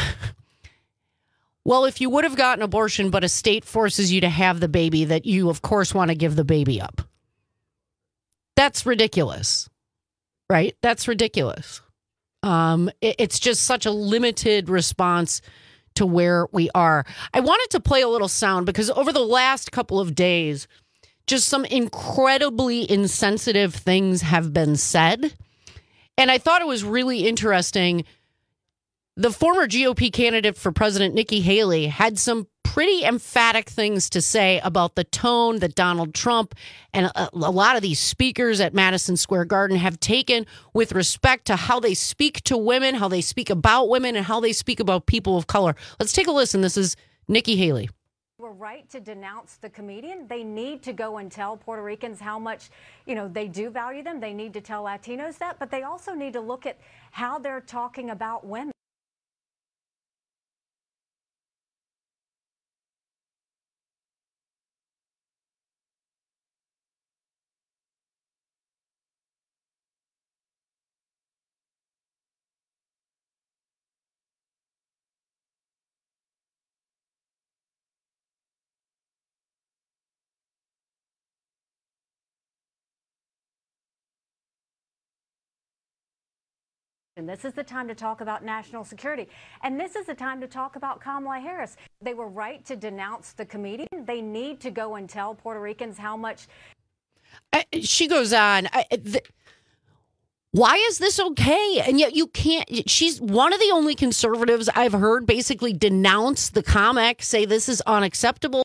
well, if you would have gotten an abortion, but a state forces you to have the baby, that you, of course, want to give the baby up. That's ridiculous, right? That's ridiculous. Um, it, it's just such a limited response to where we are. I wanted to play a little sound because over the last couple of days, just some incredibly insensitive things have been said. And I thought it was really interesting. The former G O P candidate for president, Nikki Haley, had some pretty emphatic things to say about the tone that Donald Trump and a, a lot of these speakers at Madison Square Garden have taken with respect to how they speak to women, how they speak about women, and how they speak about people of color. Let's take a listen. This is Nikki Haley. We're right to denounce the comedian. They need to go and tell Puerto Ricans how much, you know, they do value them. They need to tell Latinos that, but they also need to look at how they're talking about women. And this is the time to talk about national security. And this is the time to talk about Kamala Harris. They were right to denounce the comedian. They need to go and tell Puerto Ricans how much. I, she goes on. I, the, why is this okay? And yet you can't. She's one of the only conservatives I've heard basically denounce the comic, say this is unacceptable.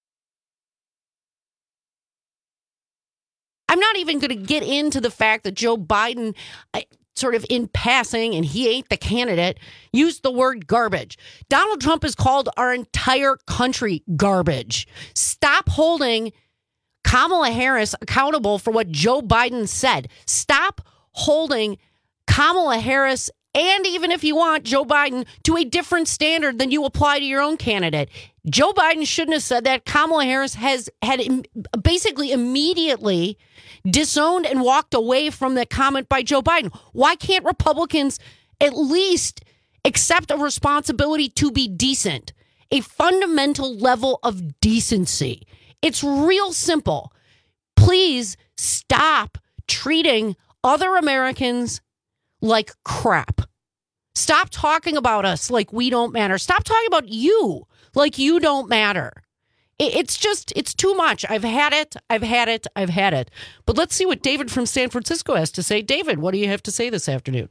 I'm not even going to get into the fact that Joe Biden, I, sort of in passing, and he ain't the candidate, used the word garbage. Donald Trump has called our entire country garbage. Stop holding Kamala Harris accountable for what Joe Biden said. Stop holding Kamala Harris and even if you want Joe Biden to a different standard than you apply to your own candidate. Joe Biden shouldn't have said that. Kamala Harris has had basically immediately disowned and walked away from that comment by Joe Biden. Why can't Republicans at least accept a responsibility to be decent, a fundamental level of decency? It's real simple. Please stop treating other Americans like crap. Stop talking about us like we don't matter. Stop talking about you like you don't matter. It's just, it's too much. I've had it. I've had it. I've had it. But let's see what David from San Francisco has to say. David, what do you have to say this afternoon?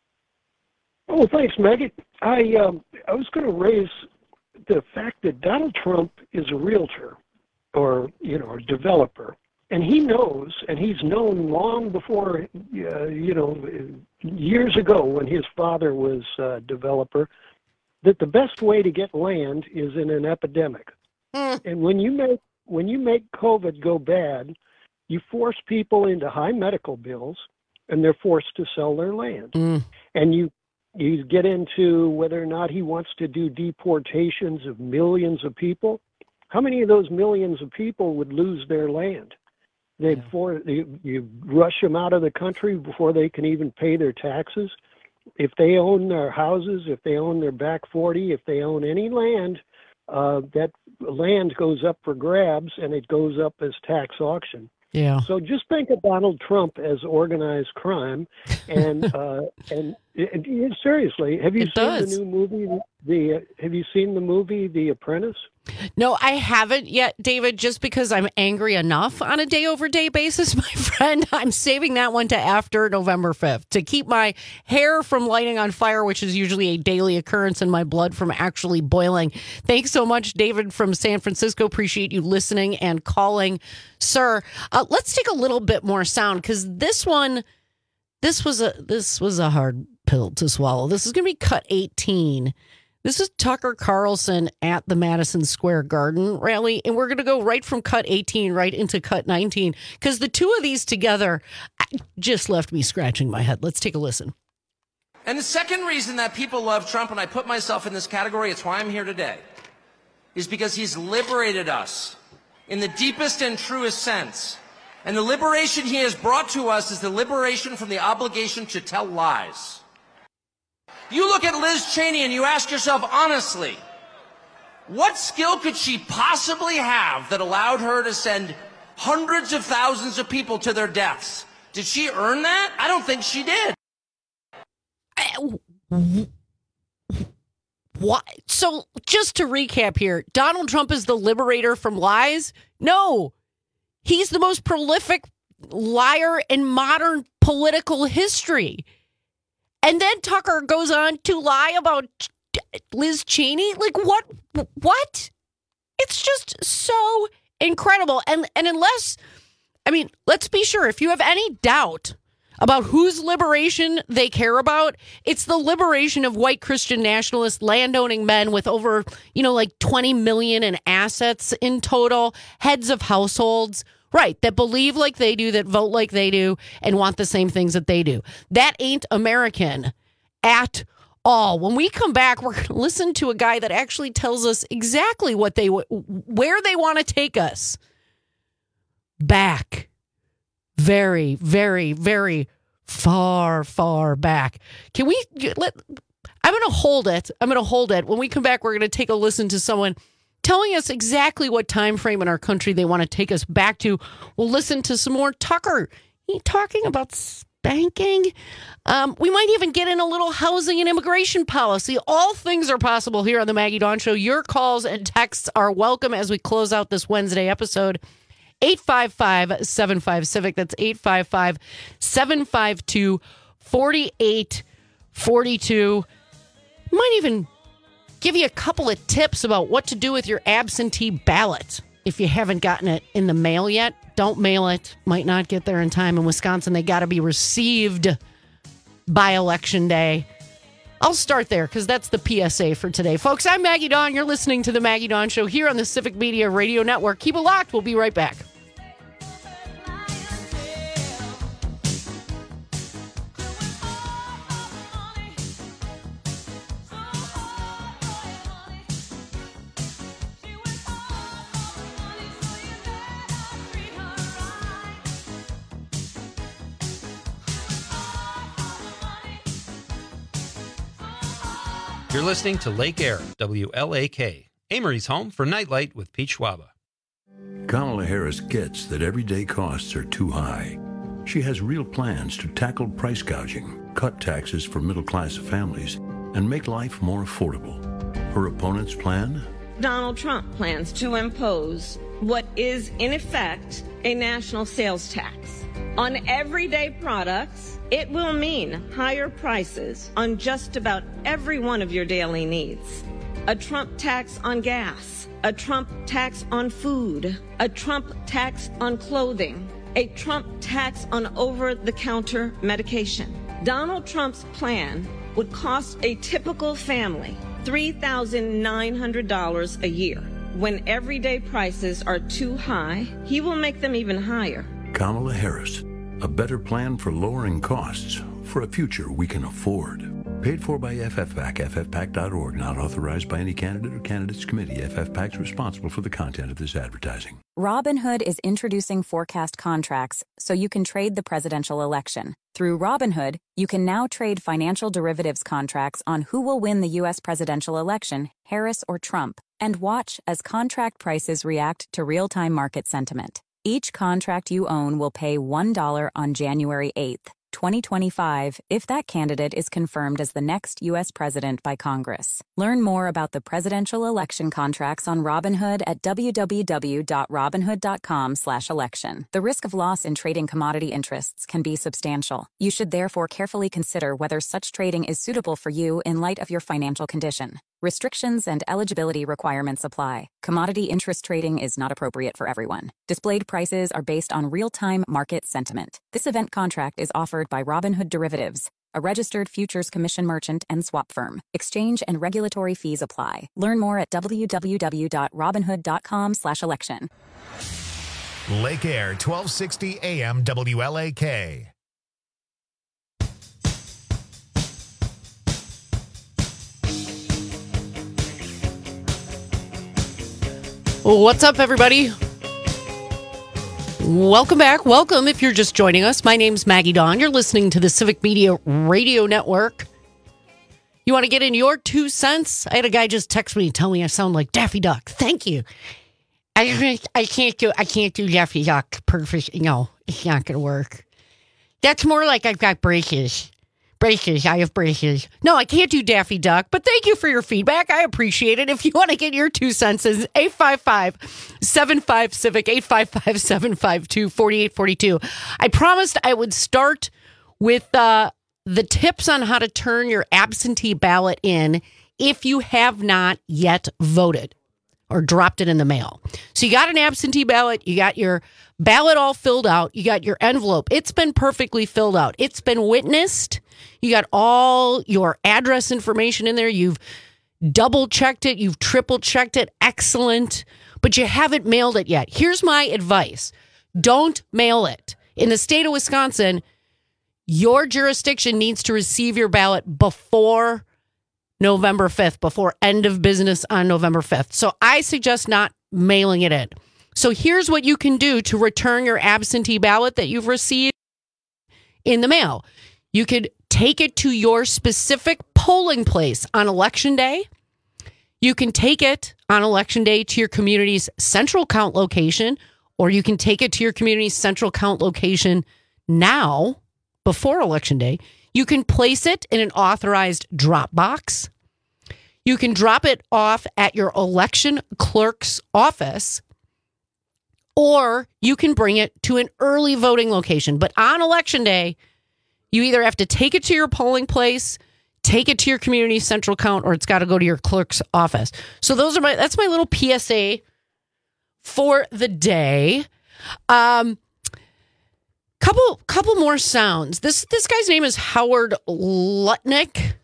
Oh, thanks, Maggie. I um, I was going to raise the fact that Donald Trump is a realtor or, you know, a developer. And he knows, and he's known long before, uh, you know, years ago when his father was a developer, that the best way to get land is in an epidemic. Mm. And when you make when you make COVID go bad, you force people into high medical bills, and they're forced to sell their land. Mm. And you you get into whether or not he wants to do deportations of millions of people. How many of those millions of people would lose their land? They yeah. for you, you rush them out of the country before they can even pay their taxes. If they own their houses, if they own their back forty, if they own any land, uh, that land goes up for grabs and it goes up as tax auction. Yeah. So just think of Donald Trump as organized crime, and uh, and, and seriously, have you it seen does. the new movie? The uh, have you seen the movie The Apprentice? No, I haven't yet, David, just because I'm angry enough on a day-over-day basis, my friend. I'm saving that one to after November fifth to keep my hair from lighting on fire, which is usually a daily occurrence, and my blood from actually boiling. Thanks so much, David from San Francisco. Appreciate you listening and calling, sir. Uh, let's take a little bit more sound, because this one, this was a this was a hard pill to swallow. This is going to be cut eighteen. This is Tucker Carlson at the Madison Square Garden rally, and we're going to go right from cut eighteen right into cut nineteen, because the two of these together just left me scratching my head. Let's take a listen. And the second reason that people love Trump, and I put myself in this category, it's why I'm here today, is because he's liberated us in the deepest and truest sense. And the liberation he has brought to us is the liberation from the obligation to tell lies. You look at Liz Cheney and you ask yourself honestly, what skill could she possibly have that allowed her to send hundreds of thousands of people to their deaths? Did she earn that? I don't think she did. What? So just to recap here, Donald Trump is the liberator from lies? No, he's the most prolific liar in modern political history. And then Tucker goes on to lie about Liz Cheney. Like, what? What? It's just so incredible. And and unless, I mean, let's be sure, if you have any doubt about whose liberation they care about, it's the liberation of white Christian nationalist landowning men with over, you know, like twenty million in assets in total, heads of households. Right, that believe like they do, that vote like they do, and want the same things that they do. That ain't American at all. When we come back, we're going to listen to a guy that actually tells us exactly what they where they want to take us. Back. Very, very, very far, far back. Can we let I'm going to hold it. I'm going to hold it. When we come back, we're going to take a listen to someone telling us exactly what time frame in our country they want to take us back to. We'll listen to some more Tucker. He talking about spanking. Um, we might even get in a little housing and immigration policy. All things are possible here on the Maggie Dawn Show. Your calls and texts are welcome as we close out this Wednesday episode. eight five five, seven five, CIVIC. That's eight five five, seven five two, four eight four two. Might even give you a couple of tips about what to do with your absentee ballot. If you haven't gotten it in the mail yet, don't mail it. Might not get there in time. In Wisconsin, they got to be received by Election Day. I'll start there because that's the P S A for today. Folks, I'm Maggie Dawn. You're listening to The Maggie Dawn Show here on the Civic Media Radio Network. Keep it locked. We'll be right back. You're listening to Lake Air, W L A K, Amory's home for Nightlight with Pete Schwaba. Kamala Harris gets that everyday costs are too high. She has real plans to tackle price gouging, cut taxes for middle-class families, and make life more affordable. Her opponent's plan? Donald Trump plans to impose what is, in effect, a national sales tax. On everyday products, it will mean higher prices on just about every one of your daily needs. A Trump tax on gas, a Trump tax on food, a Trump tax on clothing, a Trump tax on over-the-counter medication. Donald Trump's plan would cost a typical family three thousand nine hundred dollars a year. When everyday prices are too high, he will make them even higher. Kamala Harris, a better plan for lowering costs for a future we can afford. Paid for by F F PAC, F F PAC dot org, not authorized by any candidate or candidates committee. F F PAC is responsible for the content of this advertising. Robinhood is introducing forecast contracts so you can trade the presidential election. Through Robinhood, you can now trade financial derivatives contracts on who will win the U S presidential election, Harris or Trump, and watch as contract prices react to real-time market sentiment. Each contract you own will pay one dollar on January eighth, twenty twenty-five, if that candidate is confirmed as the next U S president by Congress. Learn more about the presidential election contracts on Robinhood at w w w dot robinhood dot com slash election. The risk of loss in trading commodity interests can be substantial. You should therefore carefully consider whether such trading is suitable for you in light of your financial condition. Restrictions and eligibility requirements apply. Commodity interest trading is not appropriate for everyone. Displayed prices are based on real-time market sentiment. This event contract is offered by Robinhood Derivatives, a registered futures commission merchant and swap firm. Exchange and regulatory fees apply. Learn more at w w w dot robinhood dot com slash election. Lake Air, twelve sixty A M W L A K. What's up, everybody? Welcome back. Welcome if you're just joining us. My name's Maggie Dawn. You're listening to the Civic Media Radio Network. You want to get in your two cents? I had a guy just text me and tell me I sound like Daffy Duck. Thank you. I I can't do I can't do Daffy Duck perfect. No, it's not going to work. That's more like I've got braces. Braces. I have braces. No, I can't do Daffy Duck, but thank you for your feedback. I appreciate it. If you want to get your two cents, it's eight five five, seven five, CIVIC, eight five five, seven five two, four eight four two. I promised I would start with uh, the tips on how to turn your absentee ballot in if you have not yet voted or dropped it in the mail. So you got an absentee ballot, you got your ballot all filled out, you got your envelope. It's been perfectly filled out. It's been witnessed. You got all your address information in there. You've double checked it. You've triple checked it. Excellent. But you haven't mailed it yet. Here's my advice. Don't mail it. In the state of Wisconsin, your jurisdiction needs to receive your ballot before November fifth, before end of business on November fifth. So I suggest not mailing it in. So here's what you can do to return your absentee ballot that you've received in the mail. You could take it to your specific polling place on Election Day. You can take it on Election Day to your community's central count location, or you can take it to your community's central count location now, before Election Day. You can place it in an authorized drop box. You can drop it off at your election clerk's office, or you can bring it to an early voting location. But on Election Day, you either have to take it to your polling place, take it to your community central count, or it's got to go to your clerk's office. So those are my, that's my little P S A for the day. Um, couple, couple more sounds. This, this guy's name is Howard Lutnick.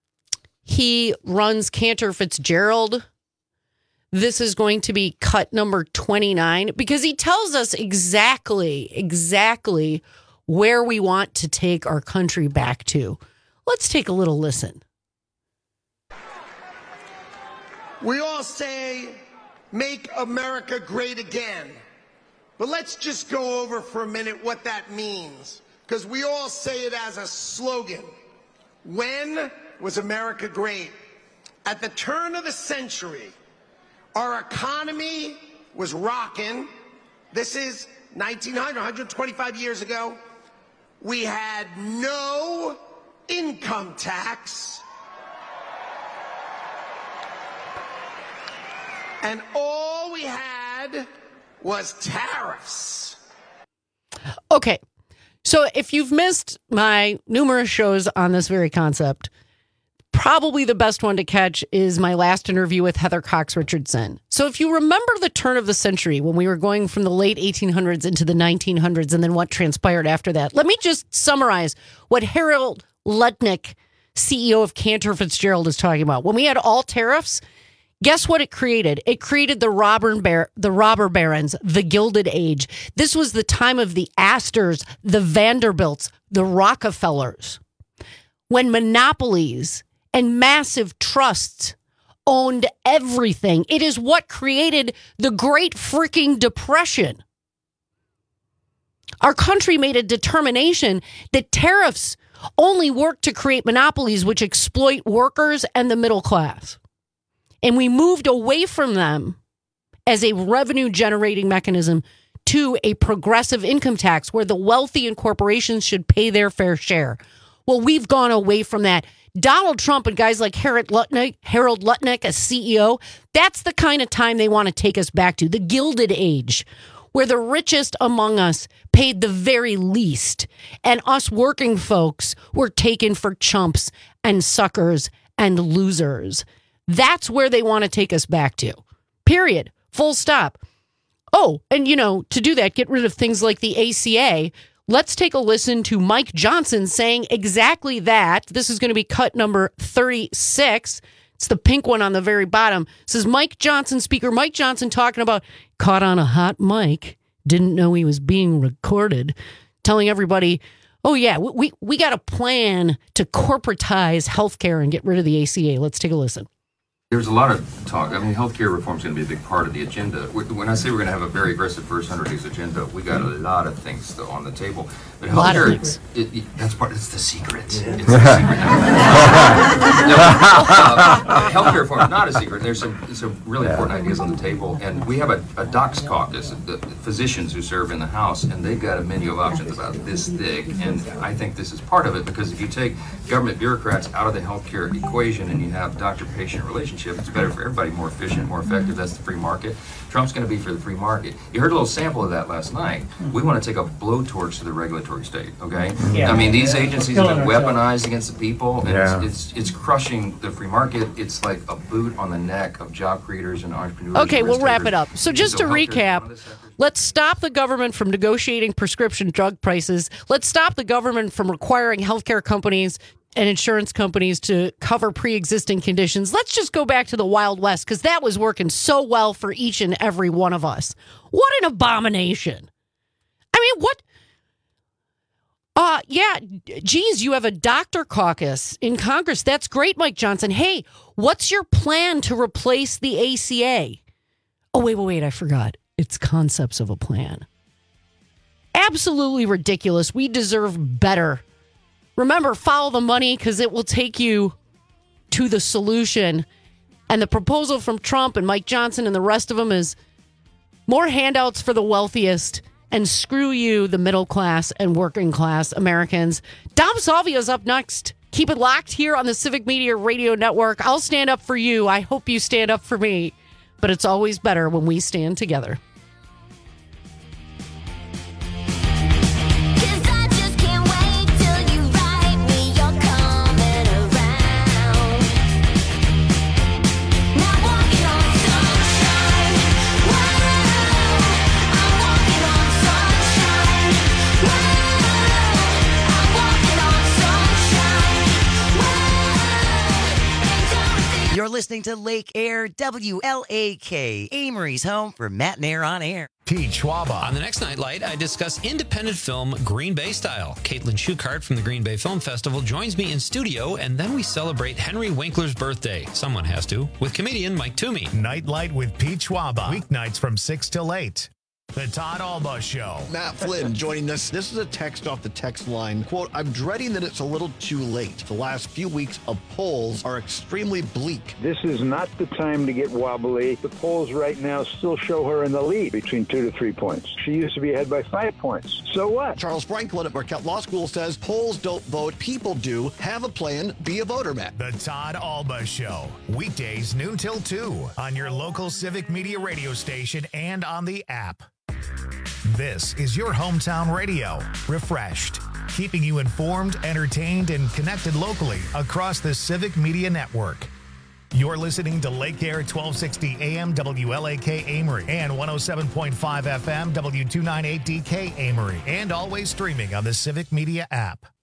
He runs Cantor Fitzgerald. This is going to be cut number twenty-nine because he tells us exactly, exactly where we want to take our country back to. Let's take a little listen. We all say, make America great again. But let's just go over for a minute what that means, because we all say it as a slogan. When was America great? At the turn of the century, our economy was rocking. This is nineteen hundred, one hundred twenty-five years ago. We had no income tax. And all we had was tariffs. Okay. So if you've missed my numerous shows on this very concept, probably the best one to catch is my last interview with Heather Cox Richardson. So if you remember the turn of the century when we were going from the late eighteen hundreds into the nineteen hundreds and then what transpired after that, let me just summarize what Harold Lutnick, C E O of Cantor Fitzgerald, is talking about. When we had all tariffs, guess what it created? It created the robber bar- the robber barons, the Gilded Age. This was the time of the Astors, the Vanderbilts, the Rockefellers, when monopolies and massive trusts owned everything. It is what created the Great Freaking Depression. Our country made a determination that tariffs only work to create monopolies which exploit workers and the middle class. And we moved away from them as a revenue generating mechanism to a progressive income tax where the wealthy and corporations should pay their fair share. Well, we've gone away from that. Donald Trump and guys like Harold Lutnick, Harold Lutnick, a C E O, that's the kind of time they want to take us back to, the Gilded Age, where the richest among us paid the very least, and us working folks were taken for chumps and suckers and losers. That's where they want to take us back to. Period. Full stop. Oh, and you know, to do that, get rid of things like the A C A. Let's take a listen to Mike Johnson saying exactly that. This is going to be cut number thirty-six. It's the pink one on the very bottom. It says Mike Johnson, Speaker Mike Johnson, talking about caught on a hot mic, didn't know he was being recorded, telling everybody, oh yeah, we, we got a plan to corporatize healthcare and get rid of the A C A. Let's take a listen. There's a lot of talk. I mean, healthcare reform is going to be a big part of the agenda. When I say we're going to have a very aggressive first one hundred days agenda, we got a lot of things still on the table. But healthcare, it, it, that's part. It's the secret. It's the secret. no, uh, healthcare reform is not a secret. There's some some really important ideas on the table, and we have a, a docs caucus, the physicians who serve in the House, and they've got a menu of options about this thick. And I think this is part of it because if you take government bureaucrats out of the healthcare equation and you have doctor-patient relationship, it's better for everybody, more efficient, more effective. That's the free market. Trump's going to be for the free market. You heard a little sample of that last night. We want to take a blowtorch to the regulatory state, okay? Yeah. I mean, these agencies have been weaponized against the people, and yeah. it's, it's it's crushing the free market. It's like a boot on the neck of job creators and entrepreneurs. Okay, we'll wrap it up. So just to recap, let's stop the government from negotiating prescription drug prices. Let's stop the government from requiring healthcare companies and insurance companies to cover pre-existing conditions. Let's just go back to the Wild West because that was working so well for each and every one of us. What an abomination. I mean, what? Uh, yeah, geez, you have a doctor caucus in Congress. That's great, Mike Johnson. Hey, what's your plan to replace the A C A? Oh, wait, wait, wait, I forgot. It's concepts of a plan. Absolutely ridiculous. We deserve better. Remember, follow the money because it will take you to the solution. And the proposal from Trump and Mike Johnson and the rest of them is more handouts for the wealthiest and screw you, the middle class and working class Americans. Dom Salvio is up next. Keep it locked here on the Civic Media Radio Network. I'll stand up for you. I hope you stand up for me. But it's always better when we stand together. You're listening to Lake Air, W L A K, Amory's home for Matt and Air on Air. Pete Schwaba. On the next Nightlight, I discuss independent film Green Bay Style. Caitlin Schuchart from the Green Bay Film Festival joins me in studio, and then we celebrate Henry Winkler's birthday. Someone has to, with comedian Mike Toomey. Nightlight with Pete Schwaba. Weeknights from six till eight. The Todd Alba Show. Matt Flynn joining us. This is a text off the text line. Quote, I'm dreading that it's a little too late. The last few weeks of polls are extremely bleak. This is not the time to get wobbly. The polls right now still show her in the lead between two to three points. She used to be ahead by five points. So what? Charles Franklin at Marquette Law School says polls don't vote, people do. Have a plan, be a voter, Matt. The Todd Alba Show. Weekdays noon till two on your local Civic Media radio station and on the app. This is your hometown radio. Refreshed. Keeping you informed, entertained, and connected locally across the Civic Media Network. You're listening to Lake Air twelve sixty A M W L A K Amory and one oh seven point five F M W two ninety-eight D K Amory, and always streaming on the Civic Media app.